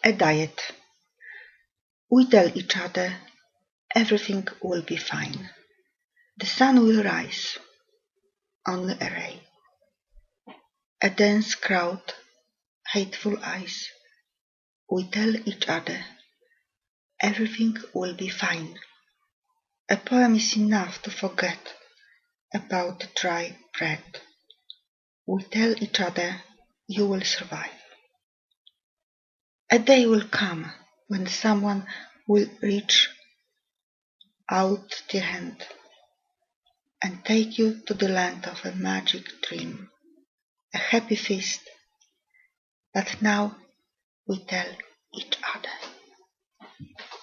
A diet. We tell each other everything will be fine. The sun will rise. Only a ray. A dense crowd, hateful eyes. We tell each other everything will be fine. A poem is enough to forget about the dry bread. We tell each other you will survive. A day will come when someone will reach out their hand and take you to the land of a magic dream, a happy feast. But now we tell each other.